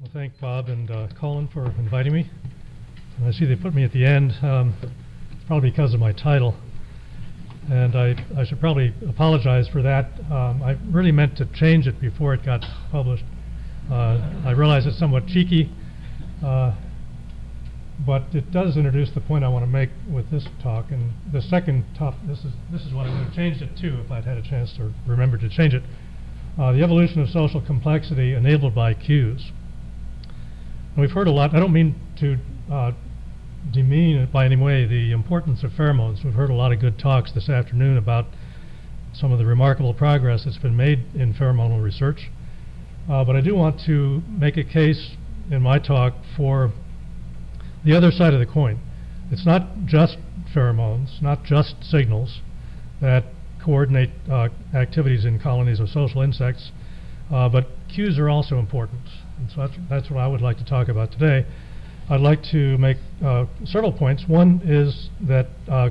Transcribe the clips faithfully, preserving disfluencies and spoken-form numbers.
Well, thank Bob and uh, Colin for inviting me. And I see they put me at the end, um, probably because of my title. And I, I should probably apologize for that. Um, I really meant to change it before it got published. Uh, I realize it's somewhat cheeky, uh, but it does introduce the point I want to make with this talk. And the second top, this is this is what I would have changed it to if I'd had a chance to remember to change it. Uh, the evolution of social complexity enabled by cues. And we've heard a lot. I don't mean to uh, demean it by any way the importance of pheromones. We've heard a lot of good talks this afternoon about some of the remarkable progress that's been made in pheromonal research. Uh, but I do want to make a case in my talk for the other side of the coin. It's not just pheromones, not just signals that coordinate uh, activities in colonies of social insects, uh, but cues are also important. And so that's, that's what I would like to talk about today. I'd like to make uh, several points. One is that uh,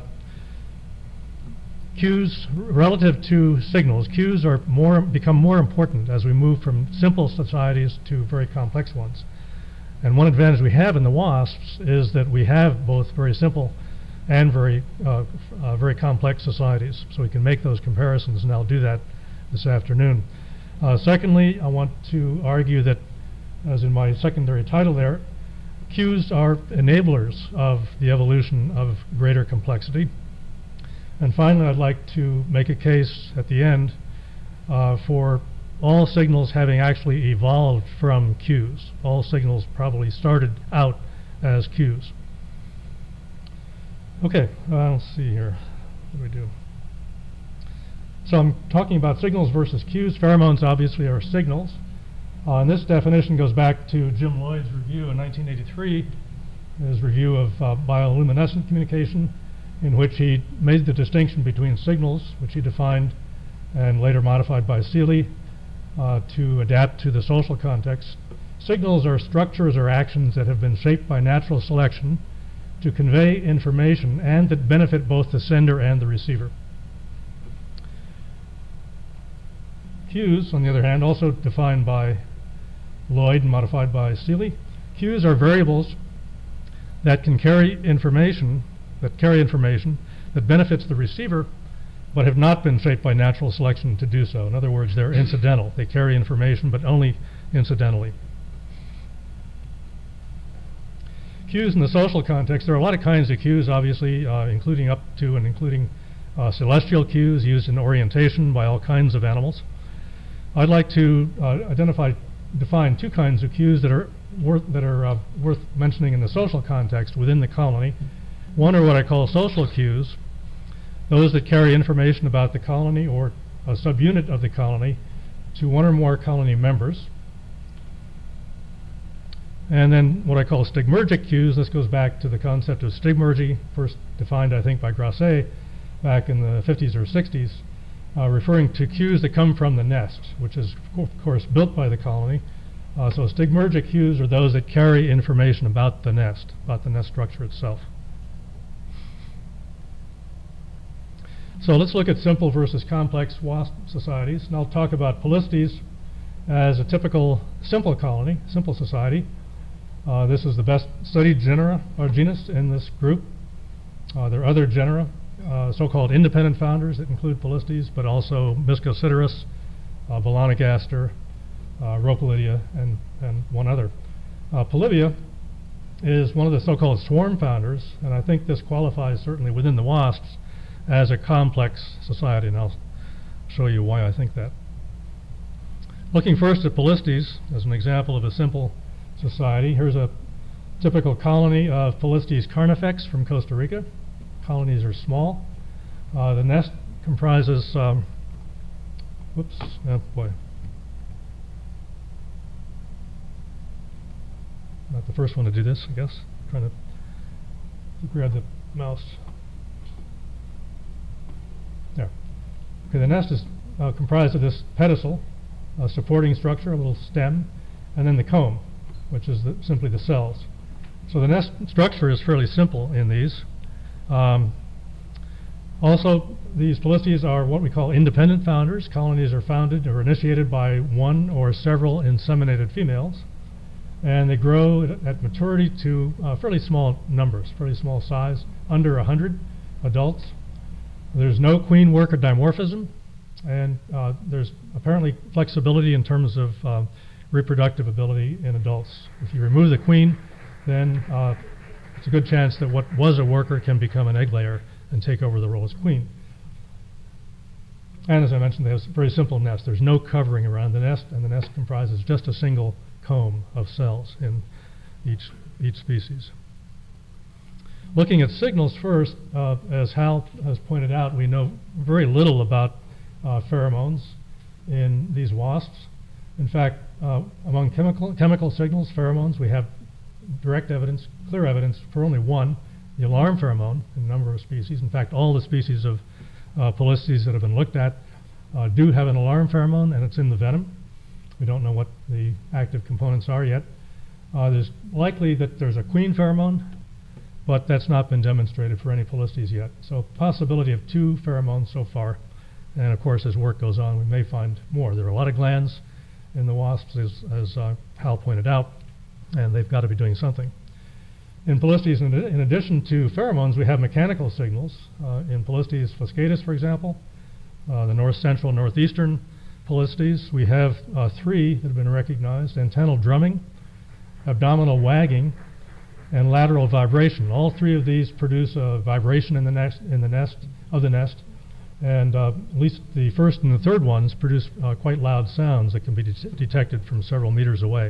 cues, relative to signals, cues are more become more important as we move from simple societies to very complex ones. And one advantage we have in the WASPs is that we have both very simple and very uh, uh, very complex societies, so we can make those comparisons, and I'll do that this afternoon. Uh, secondly, I want to argue that, as in my secondary title there, cues are enablers of the evolution of greater complexity. And finally, I'd like to make a case at the end uh, for all signals having actually evolved from cues. All signals probably started out as cues. Okay, uh, let's see here. What do we do? So I'm talking about signals versus cues. Pheromones obviously are signals. Uh, and this definition goes back to Jim Lloyd's review in nineteen eighty-three, his review of uh, bioluminescent communication, in which he made the distinction between signals, which he defined and later modified by Seeley uh, to adapt to the social context. Signals are structures or actions that have been shaped by natural selection to convey information and that benefit both the sender and the receiver. Cues, on the other hand, also defined by Lloyd and modified by Seeley. Cues are variables that can carry information, that carry information that benefits the receiver, but have not been shaped by natural selection to do so. In other words, they're incidental. They carry information, but only incidentally. Cues in the social context, there are a lot of kinds of cues, obviously, uh, including up to and including uh, celestial cues used in orientation by all kinds of animals. I'd like to uh, identify, define two kinds of cues that are worth that are uh, worth mentioning in the social context within the colony. One are what I call social cues, those that carry information about the colony or a subunit of the colony to one or more colony members. And then what I call stigmergic cues. This goes back to the concept of stigmergy, first defined, I think, by Grasset back in the fifties or sixties. Uh, referring to cues that come from the nest, which is, of course, built by the colony. Uh, so stigmergic cues are those that carry information about the nest, about the nest structure itself. So let's look at simple versus complex wasp societies. And I'll talk about Polistes as a typical simple colony, simple society. Uh, this is the best studied genera or genus in this group. Uh, there are other genera, Uh, so-called independent founders that include Polistes, but also Miscosiderus, uh, Volanigaster, uh, Rhopalidia, and, and one other. Uh, Polybia is one of the so-called swarm founders, and I think this qualifies certainly within the wasps as a complex society, and I'll show you why I think that. Looking first at Polistes as an example of a simple society, here's a typical colony of Polistes carnifex from Costa Rica. Colonies are small. Uh, the nest comprises, um, whoops, oh boy. Not the first one to do this, I guess. I'm trying to grab the mouse. There. Okay, the nest is uh, comprised of this pedicel, a supporting structure, a little stem, and then the comb, which is the, simply the cells. So the nest structure is fairly simple in these. Um, also, these Polistes are what we call independent founders. Colonies are founded or initiated by one or several inseminated females. and they grow at, at maturity to uh, fairly small numbers, fairly small size, under one hundred adults. There's no queen worker dimorphism, and uh, there's apparently flexibility in terms of uh, reproductive ability in adults. If you remove the queen, then uh, it's a good chance that what was a worker can become an egg layer and take over the role as queen. And as I mentioned, they have a very simple nest. There's no covering around the nest, and the nest comprises just a single comb of cells in each, each species. Looking at signals first, uh, as Hal has pointed out, we know very little about uh, pheromones in these wasps. In fact, uh, among chemical, chemical signals, pheromones, we have direct evidence, clear evidence for only one, the alarm pheromone, in a number of species. In fact, all the species of uh, Polistes that have been looked at uh, do have an alarm pheromone, and it's in the venom. We don't know what the active components are yet. Uh, there's likely that there's a queen pheromone, but that's not been demonstrated for any Polistes yet. So possibility of two pheromones so far. And of course, as work goes on, we may find more. There are a lot of glands in the wasps, as, as uh, Hal pointed out, and they've got to be doing something. In Polistes, in, in addition to pheromones, we have mechanical signals. Uh, in Polistes fuscatus, for example, uh, the north-central, northeastern Polistes, we have uh, three that have been recognized: antennal drumming, abdominal wagging, and lateral vibration. All three of these produce a vibration in the nest, in the nest of the nest, and uh, at least the first and the third ones produce uh, quite loud sounds that can be de detected from several meters away.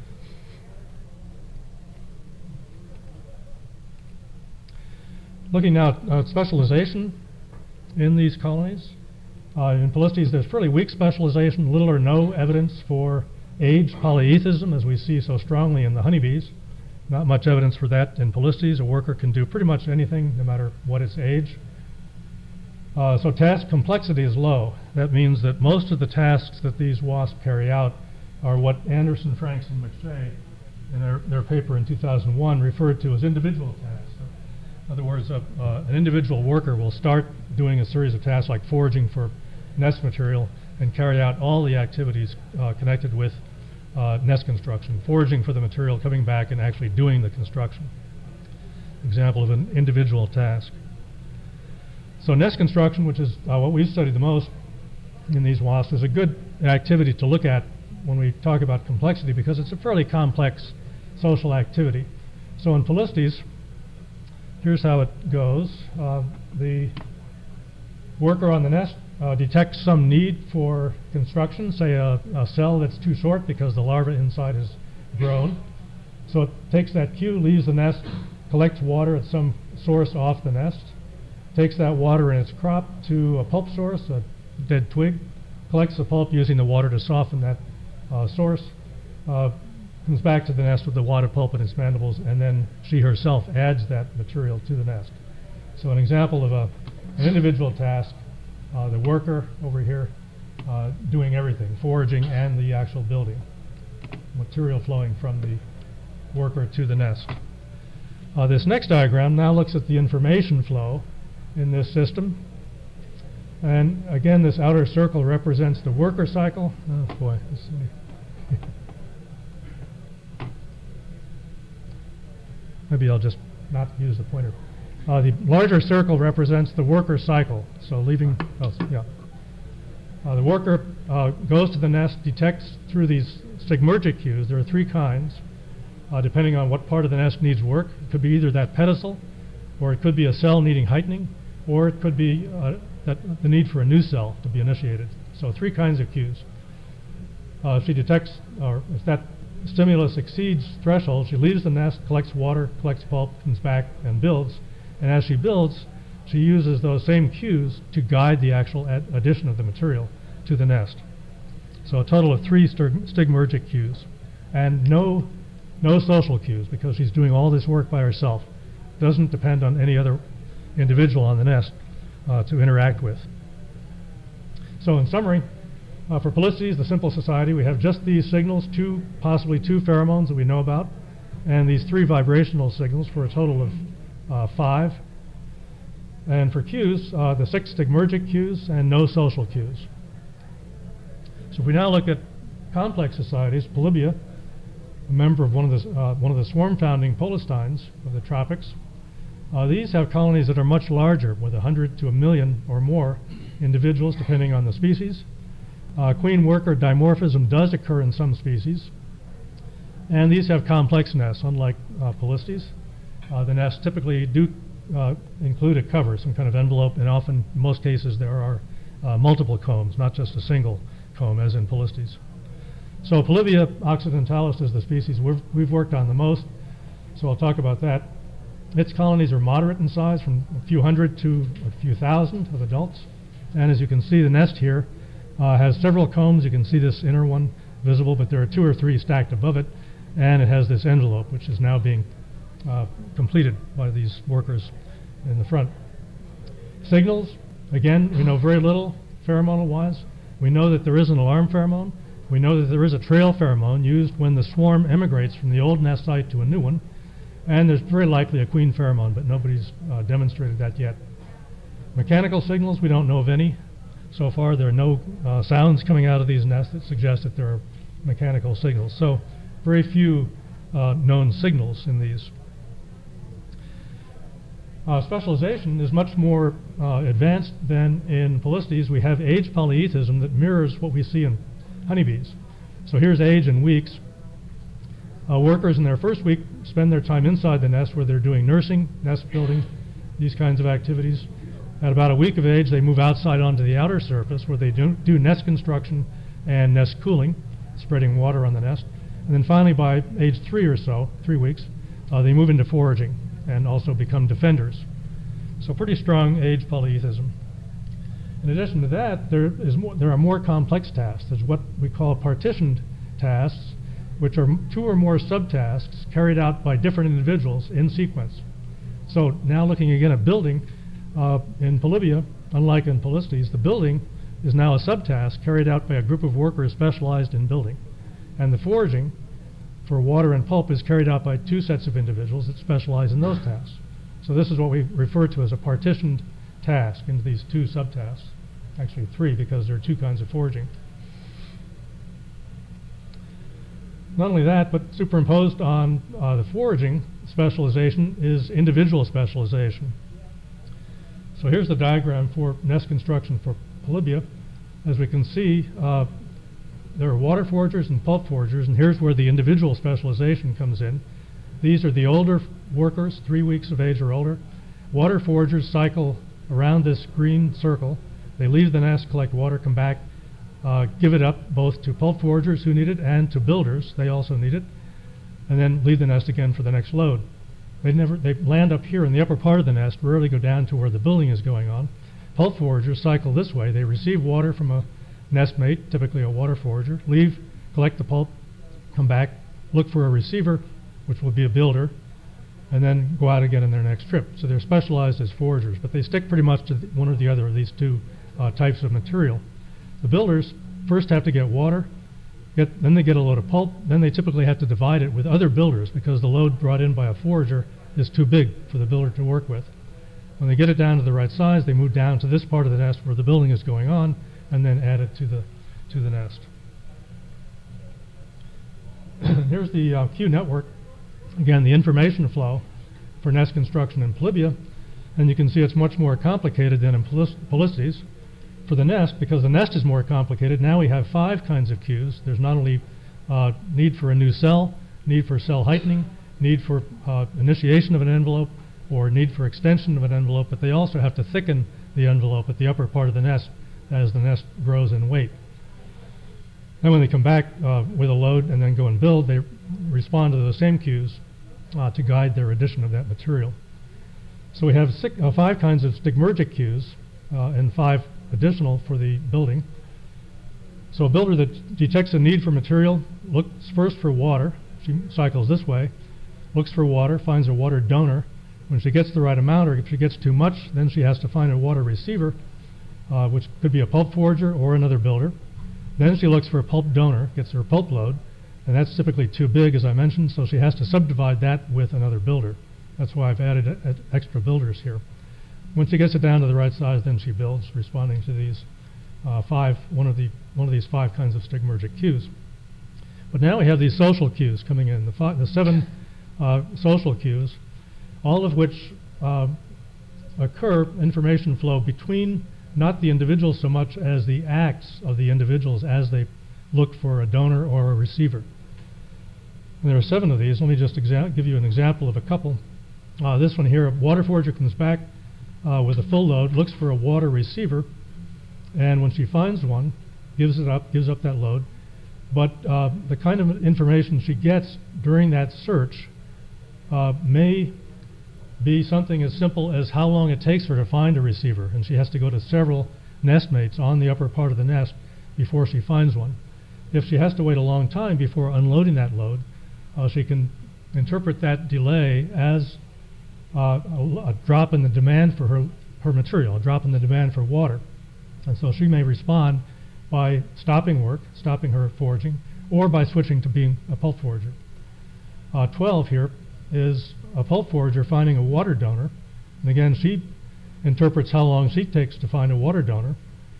Looking now at uh, specialization in these colonies, uh, in Polistes there's fairly weak specialization, little or no evidence for age polyethism, as we see so strongly in the honeybees. Not much evidence for that in Polistes. A worker can do pretty much anything, no matter what its age. Uh, so task complexity is low. That means that most of the tasks that these wasps carry out are what Anderson, Franks, and McShay, in their, their paper in two thousand one, referred to as individual tasks. So, in other words, uh, uh, an individual worker will start doing a series of tasks like foraging for nest material and carry out all the activities uh, connected with uh, nest construction, foraging for the material, coming back and actually doing the construction. Example of an individual task. So nest construction, which is uh, what we've studied the most in these wasps, is a good activity to look at when we talk about complexity, because it's a fairly complex social activity. So in Polistes, here's how it goes. Uh, the worker on the nest uh, detects some need for construction, say a, a cell that's too short because the larva inside is grown. So it takes that cue, leaves the nest, collects water at some source off the nest, takes that water in its crop to a pulp source, a dead twig, collects the pulp using the water to soften that uh, source, uh, comes back to the nest with the water pulp in its mandibles, and then she herself adds that material to the nest. So an example of a, an individual task, uh, the worker over here uh, doing everything, foraging and the actual building, material flowing from the worker to the nest. Uh, this next diagram now looks at the information flow in this system. And again, this outer circle represents the worker cycle. Oh boy. Let's see. Maybe I'll just not use the pointer. Uh, the larger circle represents the worker cycle. So leaving, oh, yeah. Uh, the worker uh, goes to the nest, detects through these sigmoidal cues. There are three kinds, uh, depending on what part of the nest needs work. It could be either that pedicel, or it could be a cell needing heightening, or it could be uh, that the need for a new cell to be initiated. So three kinds of cues. Uh, if she detects, or if that stimulus exceeds threshold, she leaves the nest, collects water, collects pulp, comes back, and builds. And as she builds, she uses those same cues to guide the actual ad addition of the material to the nest. So a total of three stigmergic cues, and no, no social cues, because she's doing all this work by herself. Doesn't depend on any other individual on the nest uh, to interact with. So in summary, uh, for Polistes, the simple society, we have just these signals, two, possibly two pheromones that we know about, and these three vibrational signals for a total of uh, five. And for cues, uh, the six stigmergic cues and no social cues. So if we now look at complex societies, Polybia, a member of one of the, uh, one of the swarm-founding polystines of the tropics. Uh, these have colonies that are much larger, with one hundred to a million or more individuals, depending on the species. Uh, queen worker dimorphism does occur in some species. And these have complex nests, unlike uh, Polistes. Uh, the nests typically do uh, include a cover, some kind of envelope, and often, in most cases, there are uh, multiple combs, not just a single comb, as in Polistes. So Polybia occidentalis is the species we've, we've worked on the most, so I'll talk about that. Its colonies are moderate in size, from a few hundred to a few thousand of adults. And as you can see, the nest here uh, has several combs. You can see this inner one visible, but there are two or three stacked above it. And it has this envelope, which is now being uh, completed by these workers in the front. Signals, again, we know very little pheromonal-wise. We know that there is an alarm pheromone. We know that there is a trail pheromone used when the swarm emigrates from the old nest site to a new one. And there's very likely a queen pheromone, but nobody's uh, demonstrated that yet. Mechanical signals, we don't know of any. So far, there are no uh, sounds coming out of these nests that suggest that there are mechanical signals. So very few uh, known signals in these. Uh, specialization is much more uh, advanced than in Polistes. We have age polyethism that mirrors what we see in honeybees. So here's age in weeks. Uh, workers in their first week spend their time inside the nest where they're doing nursing, nest building, these kinds of activities. At about a week of age, they move outside onto the outer surface where they do, do nest construction and nest cooling, spreading water on the nest. And then finally, by age three or so, three weeks, uh, they move into foraging and also become defenders. So pretty strong age polyethism. In addition to that, there, is more, there are more complex tasks. There's what we call partitioned tasks, which are two or more subtasks carried out by different individuals in sequence. So now looking again at building, uh, in Polybia, unlike in Polistes, the building is now a subtask carried out by a group of workers specialized in building. And the foraging for water and pulp is carried out by two sets of individuals that specialize in those tasks. So this is what we refer to as a partitioned task into these two subtasks. Actually three, because there are two kinds of foraging. Not only that, but superimposed on uh, the foraging specialization is individual specialization. So here's the diagram for nest construction for Polybia. As we can see, uh, there are water foragers and pulp foragers, and here's where the individual specialization comes in. These are the older workers, three weeks of age or older. Water foragers cycle around this green circle. They leave the nest, collect water, come back, uh, give it up both to pulp foragers who need it and to builders, they also need it, and then leave the nest again for the next load. They never, they land up here in the upper part of the nest, rarely go down to where the building is going on. Pulp foragers cycle this way. They receive water from a nestmate, typically a water forager, leave, collect the pulp, come back, look for a receiver, which will be a builder, and then go out again in their next trip. So they're specialized as foragers, but they stick pretty much to the one or the other of these two uh, types of material. The builders first have to get water, get, then they get a load of pulp, then they typically have to divide it with other builders because the load brought in by a forager is too big for the builder to work with. When they get it down to the right size, they move down to this part of the nest where the building is going on, and then add it to the to the nest. Here's the uh, Q network. Again, the information flow for nest construction in Polybia, and you can see it's much more complicated than in Polistes. For the nest, because the nest is more complicated, now we have five kinds of cues. There's not only uh, need for a new cell, need for cell heightening, need for uh, initiation of an envelope, or need for extension of an envelope, but they also have to thicken the envelope at the upper part of the nest as the nest grows in weight. Then when they come back uh, with a load and then go and build, they respond to those same cues uh, to guide their addition of that material. So we have six, uh, five kinds of stigmergic cues uh, and five additional for the building. So a builder that detects a need for material looks first for water. She cycles this way, looks for water, finds a water donor. When she gets the right amount, or if she gets too much, then she has to find a water receiver, uh, which could be a pulp forager or another builder. Then she looks for a pulp donor, gets her pulp load, and that's typically too big, as I mentioned, so she has to subdivide that with another builder. That's why I've added a, a extra builders here. When she gets it down to the right size, then she builds, responding to these uh, five, one of the one of these five kinds of stigmergic cues. But now we have these social cues coming in, the, fi the seven uh, social cues, all of which uh, occur, information flow between not the individuals so much as the acts of the individuals as they look for a donor or a receiver. And there are seven of these. Let me just give you an example of a couple. Uh, this one here, a water forager comes back uh, with a full load, looks for a water receiver, and when she finds one, gives it up, gives up that load. But uh, the kind of information she gets during that search uh, may be something as simple as how long it takes her to find a receiver, and she has to go to several nestmates on the upper part of the nest before she finds one. If she has to wait a long time before unloading that load, uh, she can interpret that delay as uh, a, a drop in the demand for her, her material, a drop in the demand for water. And so she may respond by stopping work, stopping her foraging, or by switching to being a pulp forager. Uh, twelve here is a pulp forager finding a water donor. And again, she interprets how long she takes to find a water donor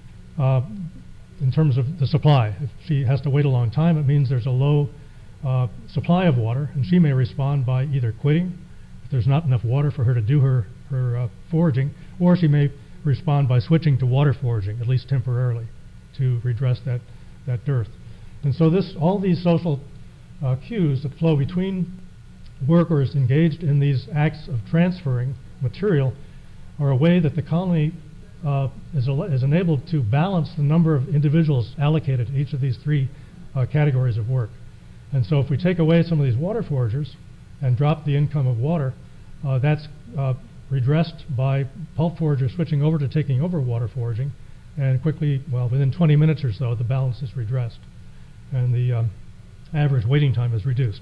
uh, in terms of the supply. If she has to wait a long time, it means there's a low uh, supply of water, and she may respond by either quitting if there's not enough water for her to do her, her uh, foraging, or she may respond by switching to water foraging, at least temporarily, to redress that, that dearth. And so this, all these social uh, cues that flow between workers engaged in these acts of transferring material are a way that the colony uh, is, is enabled to balance the number of individuals allocated to each of these three uh, categories of work. And so if we take away some of these water foragers and drop the income of water, uh, that's uh, redressed by pulp foragers switching over to taking over water foraging, and quickly, well, within twenty minutes or so, the balance is redressed, and the um, average waiting time is reduced.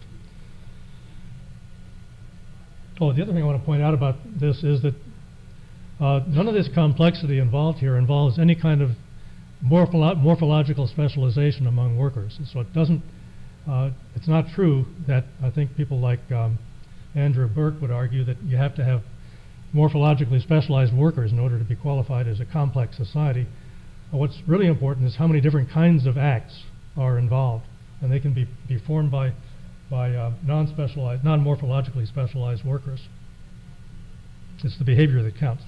Oh, the other thing I want to point out about this is that uh, none of this complexity involved here involves any kind of morpholo morphological specialization among workers. So it doesn't, uh, it's not true that I think people like um, Andrew Burke would argue that you have to have morphologically specialized workers in order to be qualified as a complex society. Uh, what's really important is how many different kinds of acts are involved, and they can be, be formed by by uh, non-specialized, non-morphologically specialized workers. It's the behavior that counts.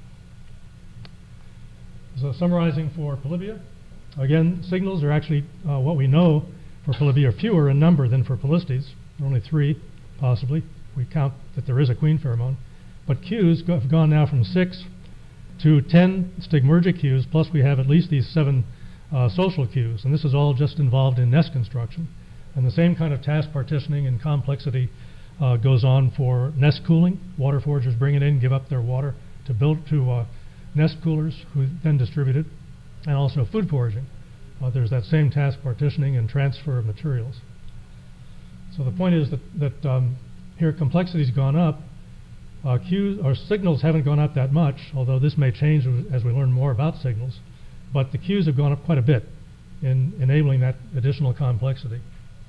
So summarizing for Polybia, again, signals are actually uh, what we know for Polybia are fewer in number than for Polistes. Only three, possibly. We count that there is a queen pheromone. But cues go, have gone now from six to ten stigmergic cues, plus we have at least these seven uh, social cues. And this is all just involved in nest construction. And the same kind of task partitioning and complexity uh, goes on for nest cooling. Water foragers bring it in, give up their water to build to uh, nest coolers, who then distribute it, and also food foraging. Uh, there's that same task partitioning and transfer of materials. So the point is that, that um, here complexity's gone up. Uh, cues or signals haven't gone up that much, although this may change as we learn more about signals. But the cues have gone up quite a bit in enabling that additional complexity.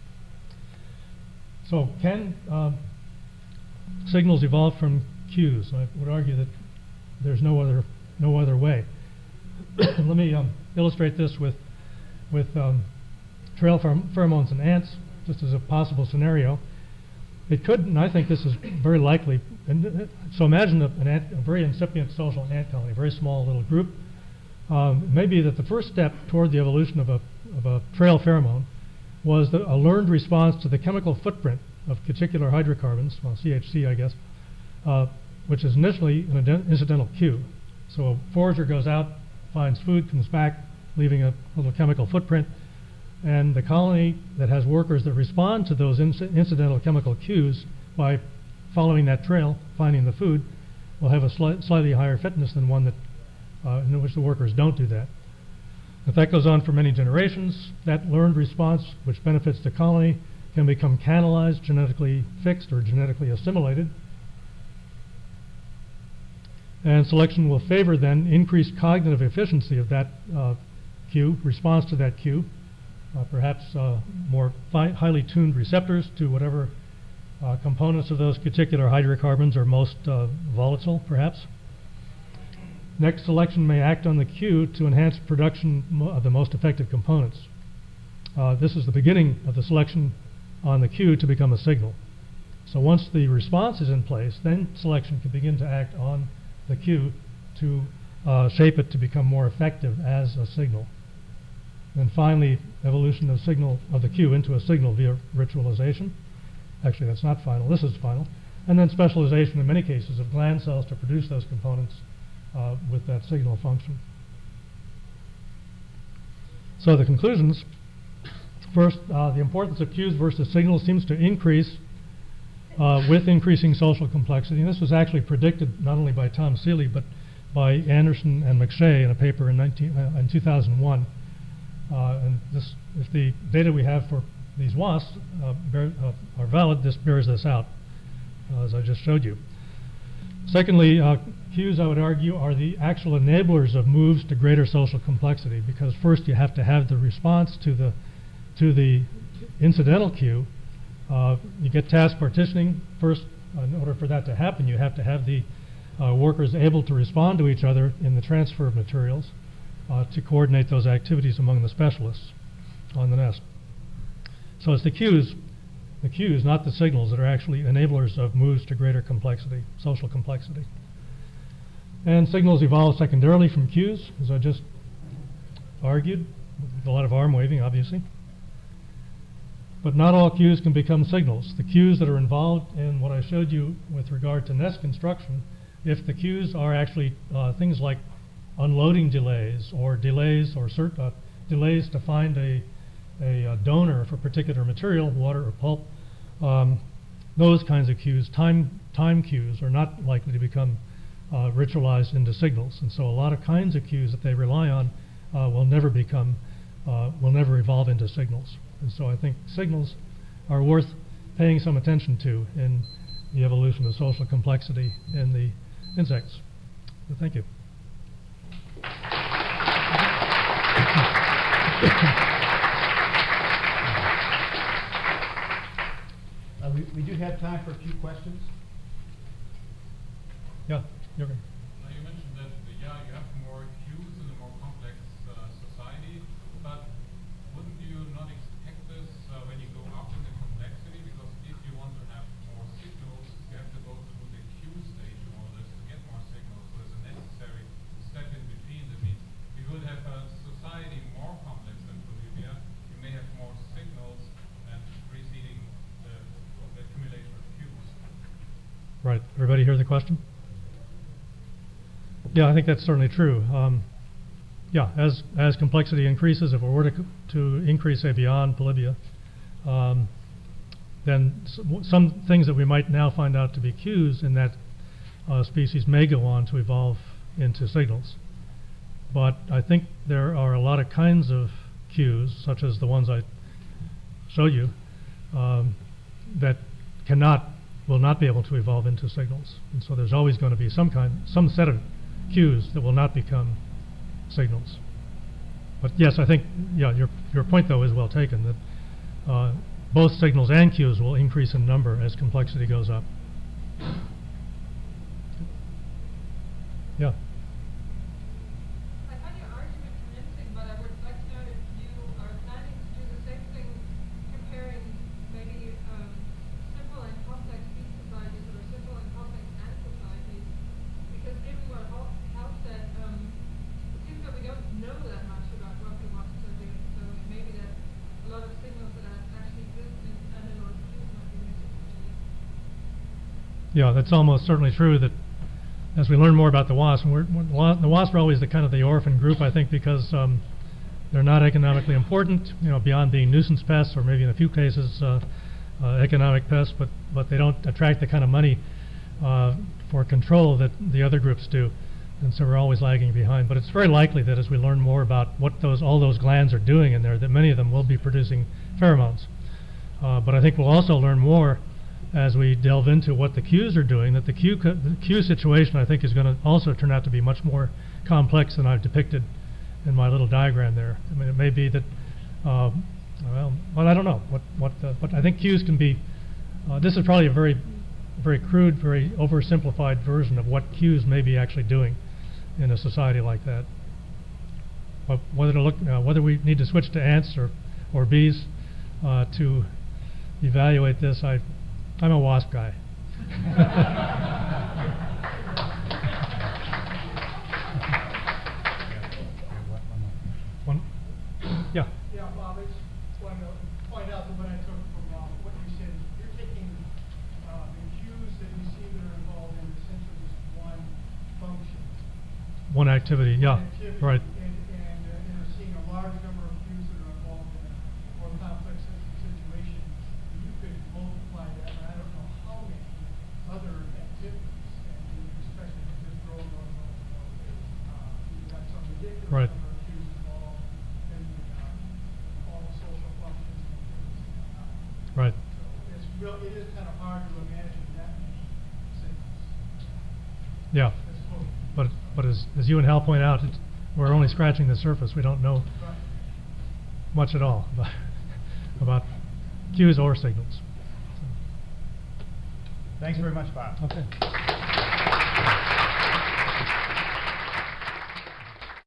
So can uh, signals evolve from cues? I would argue that there's no other no other way. Let me um, illustrate this with with um, trail pheromones and ants, just as a possible scenario. It could, and I think this is very likely. And uh, so imagine a, an ant, a very incipient social ant colony, a very small little group. Um, it may be that the first step toward the evolution of a of a trail pheromone was the, a learned response to the chemical footprint of cuticular hydrocarbons, well, C H C, I guess, uh, which is initially an incidental cue. So a forager goes out, finds food, comes back, leaving a little chemical footprint, and the colony that has workers that respond to those inc incidental chemical cues by following that trail, finding the food, will have a sli slightly higher fitness than one that uh, in which the workers don't do that. If that goes on for many generations, that learned response, which benefits the colony, can become canalized, genetically fixed, or genetically assimilated. And selection will favor then increased cognitive efficiency of that uh, cue, response to that cue, uh, perhaps uh, more highly tuned receptors to whatever uh, components of those cuticular hydrocarbons are most uh, volatile, perhaps. Next, selection may act on the cue to enhance production mo of the most effective components. uh, this is the beginning of the selection on the cue to become a signal. So once the response is in place, then selection can begin to act on the cue to uh, shape it to become more effective as a signal. And finally, evolution of signal of the cue into a signal via ritualization. Actually, that's not final. This is final. And then specialization in many cases of gland cells to produce those components uh, with that signal function. So the conclusions. First, uh, the importance of cues versus signals seems to increase uh, with increasing social complexity. And this was actually predicted not only by Tom Seeley, but by Anderson and McShay in a paper in, nineteen, uh, in two thousand one. Uh, and this, if the data we have for these wasps uh, bear, uh, are valid, this bears this out, uh, as I just showed you. Secondly, uh, cues, I would argue, are the actual enablers of moves to greater social complexity, because first you have to have the response to the to the incidental cue. Uh, you get task partitioning. First, uh, in order for that to happen, you have to have the uh, workers able to respond to each other in the transfer of materials uh, to coordinate those activities among the specialists on the nest. So it's the cues, the cues, not the signals, that are actually enablers of moves to greater complexity, social complexity. And signals evolve secondarily from cues, as I just argued, with a lot of arm waving, obviously. But not all cues can become signals. The cues that are involved in what I showed you with regard to nest construction, if the cues are actually uh, things like unloading delays or delays or cert uh, delays to find a, a, a donor for particular material, water or pulp, um, those kinds of cues, time, time cues, are not likely to become uh, ritualized into signals. And so a lot of kinds of cues that they rely on uh, will never become, uh, will never evolve into signals. And so I think signals are worth paying some attention to in the evolution of social complexity in the insects. So thank you. uh, we, we do have time for a few questions. Yeah, Jürgen. Now you mentioned that uh, yeah, you have more cues in a more complex uh, society, but wouldn't you not expect this uh, when you go up in the complexity? Because if you want to have more signals, you have to go through the cue stage in order to get more signals. So there's a necessary step in between. That means if you would have a society more complex than Bolivia, you may have more signals and preceding the, the accumulation of cues. Right. Everybody hear the question? Yeah, I think that's certainly true. Um, yeah, as as complexity increases, if it were to, to increase, say, beyond Bolivia, um, then s some things that we might now find out to be cues in that uh, species may go on to evolve into signals. But I think there are a lot of kinds of cues, such as the ones I showed you, um, that cannot, will not be able to evolve into signals. And so there's always going to be some kind, some set of cues that will not become signals. But yes, I think, yeah, your your point though is well taken, that uh, both signals and cues will increase in number as complexity goes up. Yeah. I find your argument convincing, but I would like to know if you are planning to do the same thing, comparing maybe um, simple and complex bee societies or simple and complex ant societies, because given what Hal said, um, it seems that we don't know that much about what the wasps are doing, so it may be that a lot of signals that actually exist in standard or cues might be missing. Yeah, that's almost certainly true, that as we learn more about the wasp, and we're, we're, the wasps are always the kind of the orphan group, I think, because um, they're not economically important, you know, beyond being nuisance pests, or maybe in a few cases uh, uh, economic pests, but, but they don't attract the kind of money uh, for control that the other groups do. And so we're always lagging behind. But it's very likely that as we learn more about what those all those glands are doing in there, that many of them will be producing pheromones. Uh, but I think we'll also learn more as we delve into what the cues are doing, that the cue, co the cue situation, I think, is going to also turn out to be much more complex than I've depicted in my little diagram there. I mean, it may be that, uh, well, well, I don't know, what, what the, but I think cues can be, uh, this is probably a very, very crude, very oversimplified version of what cues may be actually doing in a society like that. But whether to look, uh, whether we need to switch to ants or or Bs uh, to evaluate this. I, I'm a WASP guy. One, yeah. Yeah, Bob, I just wanted to point out that what I took from uh, what you said, you're taking uh, the cues that you see that are involved in essentially just one function. One activity, yeah, One activity, right. And, and, uh, and you're seeing a large number of cues that are involved in a more complex si- situation. You could multiply that, and I don't know how many other activities, and especially if you just throw those, uh, you've got some ridiculous Right. number of cues involved in the, uh, all the social functions and activities. Uh, Right. So it's real, it is kind of hard to imagine that many signals. Yeah. That's totally. But but as as you and Hal point out, it, we're only scratching the surface. We don't know Right. much at all about, about cues or signals. Thanks very much, Bob. Okay.